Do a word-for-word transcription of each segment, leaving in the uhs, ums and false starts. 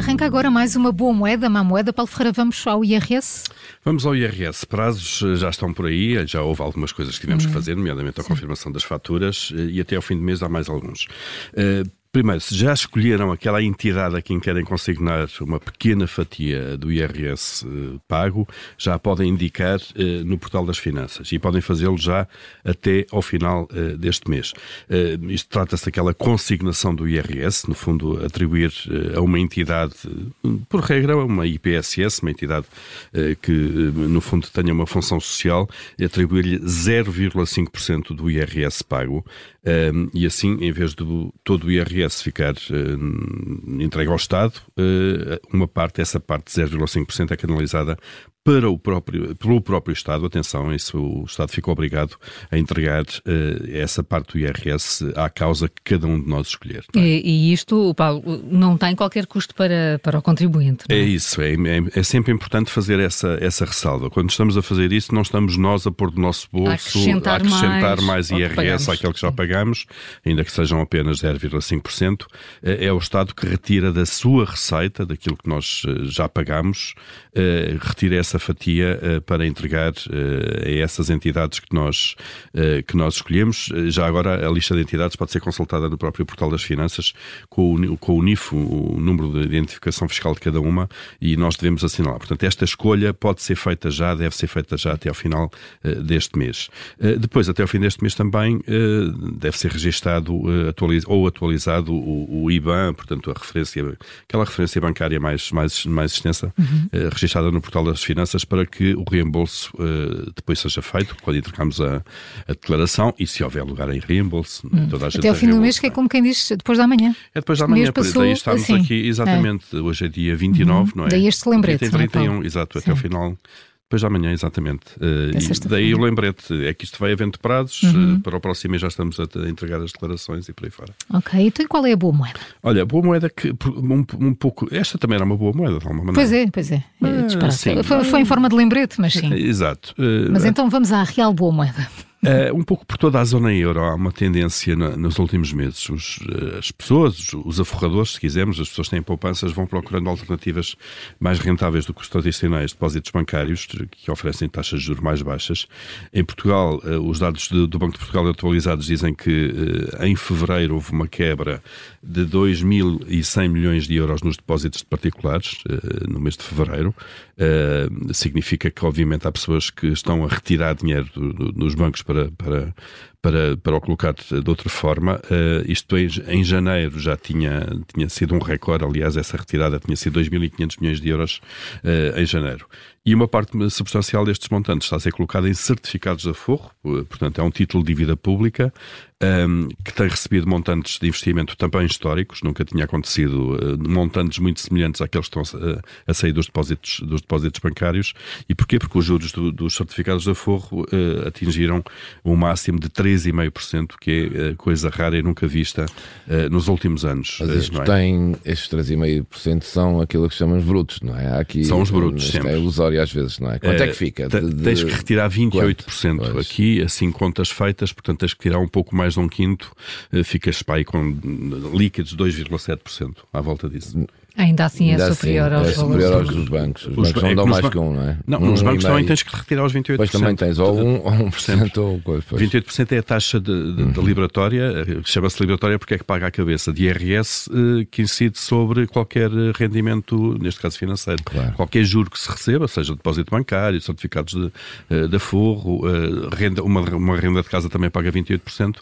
Arranca agora mais uma boa moeda, má moeda. Paulo Ferreira, vamos ao I R S? Vamos ao I R S. Prazos já estão por aí, já houve algumas coisas que tivemos hum. que fazer, nomeadamente a Sim. confirmação das faturas, e até ao fim do mês há mais alguns. Uh, Primeiro, se já escolheram aquela entidade a quem querem consignar uma pequena fatia do I R S eh, pago, já podem indicar eh, no Portal das Finanças e podem fazê-lo já até ao final eh, deste mês. Eh, isto trata-se daquela consignação do I R S, no fundo atribuir eh, a uma entidade, por regra, uma I P S S, uma entidade eh, que no fundo tenha uma função social, atribuir-lhe zero vírgula cinco por cento do I R S pago. Um, e assim, em vez de todo o I R S ficar uh, entregue ao Estado, uh, uma parte, essa parte de zero vírgula cinco por cento é canalizada para o próprio, pelo próprio Estado. Atenção, isso, o Estado fica obrigado a entregar uh, essa parte do I R S à causa que cada um de nós escolher. É? E, e isto, Paulo, não tem qualquer custo para, para o contribuinte, não é? É isso, é, é, é sempre importante fazer essa, essa ressalva. Quando estamos a fazer isso, não estamos nós a pôr do nosso bolso, a acrescentar, a acrescentar mais, mais I R S àquele que já pagamos, ainda que sejam apenas zero vírgula cinco por cento. É o Estado que retira da sua receita, daquilo que nós já pagamos, uh, retira essa fatia uh, para entregar uh, a essas entidades que nós, uh, que nós escolhemos. Já agora a lista de entidades pode ser consultada no próprio Portal das Finanças com o, com o N I F, o número de identificação fiscal de cada uma, e nós devemos assinalar. Portanto, esta escolha pode ser feita já, deve ser feita já até ao final uh, deste mês. Uh, depois, até ao fim deste mês também, uh, deve ser registado uh, atualiz- ou atualizado o, o I B A N, portanto, a referência, aquela referência bancária mais, mais, mais extensa, uhum. uh, registada no Portal das Finanças, para que o reembolso uh, depois seja feito, quando entregamos a, a declaração, e se houver lugar em reembolso, hum. toda a gente até ao fim do mês, que é como quem diz, depois da manhã. É depois da manhã, por isso aí estamos assim. aqui, exatamente, é. Hoje é dia vinte e nove, uhum. não é? Daí este lembrete, tem trinta e um, não é, exato, Sim. até ao final... Depois da manhã, exatamente. Uh, e daí o lembrete é que isto vai havendo prazos, uhum. uh, para o próximo mês já estamos a, a entregar as declarações e por aí fora. Ok, então e qual é a boa moeda? Olha, a boa moeda que um, um pouco... Esta também era uma boa moeda, de alguma maneira. Pois é, pois é. é sim. Foi, foi em forma de lembrete, mas sim. Exato. Uh, mas então vamos à real boa moeda. Uh, um pouco por toda a zona euro há uma tendência na, nos últimos meses. Os, uh, as pessoas, os, os aforradores, se quisermos, as pessoas que têm poupanças, vão procurando alternativas mais rentáveis do que os tradicionais depósitos bancários, que oferecem taxas de juros mais baixas. Em Portugal, uh, os dados de, do Banco de Portugal atualizados dizem que uh, em fevereiro houve uma quebra de dois mil e cem milhões de euros nos depósitos de particulares, uh, no mês de fevereiro. Uh, significa que, obviamente, há pessoas que estão a retirar dinheiro do, do, dos bancos para, para, para, para o colocar de outra forma. Uh, isto em, em janeiro já tinha, tinha sido um recorde, aliás, essa retirada tinha sido dois mil e quinhentos milhões de euros uh, em janeiro. E uma parte substancial destes montantes está a ser colocada em certificados de aforro, portanto é um título de dívida pública, um, que tem recebido montantes de investimento também históricos, nunca tinha acontecido uh, montantes muito semelhantes àqueles que estão a, a sair dos depósitos, dos depósitos bancários. E porquê? Porque os juros do, dos certificados de aforro uh, atingiram um máximo de três vírgula cinco por cento, que é uh, coisa rara e nunca vista uh, nos últimos anos. Mas isto uh, é? tem, estes três vírgula cinco por cento são aquilo que chamamos brutos, não é? Há aqui, são os brutos, sempre. É ilusório às vezes, não é? Quanto é que fica? De, de... Tens que retirar vinte e oito por cento Quanto? aqui, assim contas feitas, portanto tens que tirar um pouco mais de um quinto, uh, ficas pá, aí com líquidos dois vírgula sete por cento à volta disso. Ainda assim Ainda é superior assim, aos é superior valores aos dos bancos. Os, os bancos não é dão mais ban... que um, não é? Não, um nos bancos e também tens que retirar os vinte e oito por cento. Pois também tens, ou um ou um por cento ou coisa. vinte e oito por cento é a taxa de, de, uhum. de liberatória, que chama-se liberatória porque é que paga a cabeça de I R S, que incide sobre qualquer rendimento, neste caso financeiro. Claro. Qualquer juro que se receba, seja depósito bancário, certificados de, de aforro, renda, uma, uma renda de casa também paga vinte e oito por cento,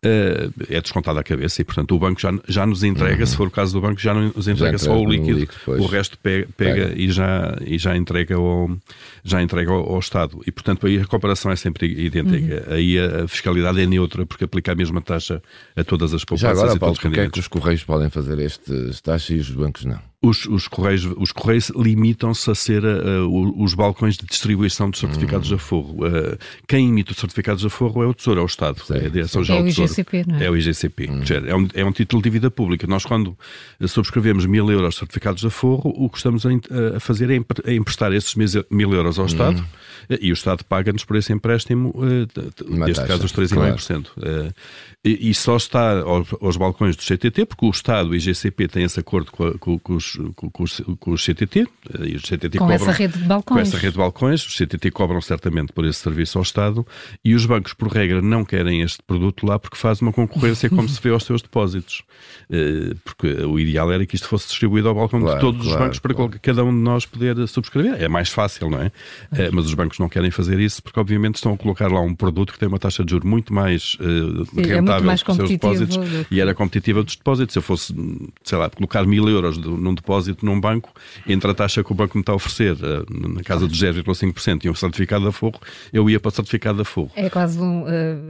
é descontada a cabeça e, portanto, o banco já, já nos entrega, uhum. se for o caso do banco, já nos entrega já só o líquido, líquido o resto pega, pega, pega. E, já, e já entrega, ao, já entrega ao, ao Estado. E, portanto, aí a comparação é sempre idêntica. Uhum. Aí a fiscalidade é neutra, porque aplica a mesma taxa a todas as poupanças. Já agora, e Paulo, todos os porque é que os Correios podem fazer estas taxas e os bancos não? Os, os, correios, os Correios limitam-se a ser uh, os balcões de distribuição de certificados hum. de aforro. Uh, quem emite os certificados de aforro é o Tesouro, é o Estado. Sim, é a Direção-Geral do Tesouro. É o I G C P, não é? É o I G C P. Hum. É, um, é um título de dívida pública. Nós, quando subscrevemos mil euros de certificados de aforro, o que estamos a, a fazer é emprestar esses mil euros ao Estado hum. e o Estado paga-nos por esse empréstimo, uh, neste caso, os três vírgula cinco por cento. Claro. Uh, e, e só está aos, aos balcões do C T T, porque o Estado e o I G C P têm esse acordo com, a, com, com os os, com, com, os, com os C T T. E os C T T com cobram, essa rede de balcões. Com essa rede de balcões. Os C T T cobram certamente por esse serviço ao Estado e os bancos, por regra, não querem este produto lá porque faz uma concorrência como se vê aos seus depósitos. Porque o ideal era que isto fosse distribuído ao balcão claro, de todos claro, os bancos para claro. cada um de nós poder subscrever. É mais fácil, não é? é? Mas os bancos não querem fazer isso porque, obviamente, estão a colocar lá um produto que tem uma taxa de juros muito mais uh, Sim, rentável é que os seus depósitos do... e era competitiva dos depósitos. Se eu fosse, sei lá, colocar mil euros de, num depósito num banco, entre a taxa que o banco me está a oferecer, uh, na casa dos zero vírgula cinco por cento e um certificado da Forro, eu ia para o certificado da Forro. É quase um...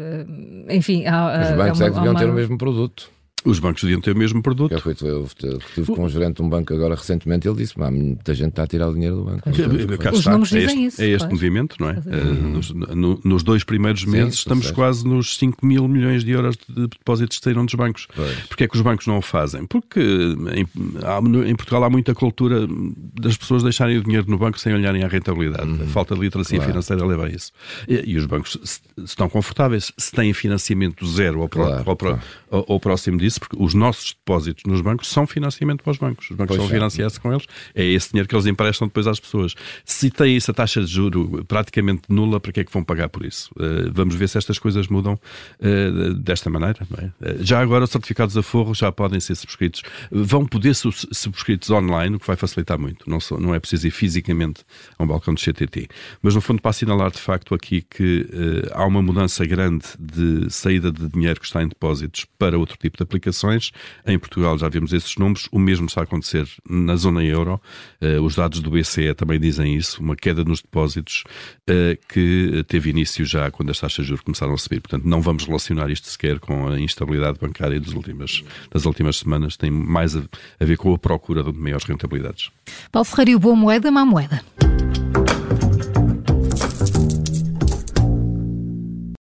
Uh, enfim... Há, os bancos há uma, é que deviam uma... ter o mesmo produto. Os bancos deviam ter o mesmo produto. Eu, fui, eu estive com um gerente de um banco agora recentemente, ele disse: muita gente está a tirar o dinheiro do banco. Cá Os está. números é dizem este, isso. É este claro. movimento, não é? Uhum. Nos, no, nos dois primeiros meses Sim, estamos quase nos cinco mil milhões de euros de depósitos que saíram dos bancos. Pois. Porquê é que os bancos não o fazem? Porque em, em Portugal há muita cultura das pessoas deixarem o dinheiro no banco sem olharem à rentabilidade. Uhum. A falta de literacia claro. financeira leva a isso. E, e os bancos se, se estão confortáveis se têm financiamento zero ao, claro, ao, claro. ao, ao próximo disso, porque os nossos depósitos nos bancos são financiamento para os bancos. Os bancos pois vão financiar-se com eles. É esse dinheiro que eles emprestam depois às pessoas. Se têm essa taxa de juro praticamente nula, para que é que vão pagar por isso? Uh, vamos ver se estas coisas mudam uh, desta maneira. Não é? Uh, já agora os certificados a forro já podem ser subscritos. Vão poder ser subscritos online, o que vai facilitar muito. Não, só, não é preciso ir fisicamente a um balcão de C T T. Mas no fundo para assinalar de facto aqui que uh, há uma mudança grande de saída de dinheiro que está em depósitos para outro tipo de aplicações. Em Portugal já vimos esses números, o mesmo está a acontecer na zona euro. Uh, os dados do B C E também dizem isso, uma queda nos depósitos uh, que teve início já quando as taxas de juros começaram a subir. Portanto, não vamos relacionar isto sequer com a instabilidade bancária das últimas, das últimas semanas. Tem mais a, a ver com a procura de maiores rentabilidades. Paulo Ferreira, boa moeda, má moeda?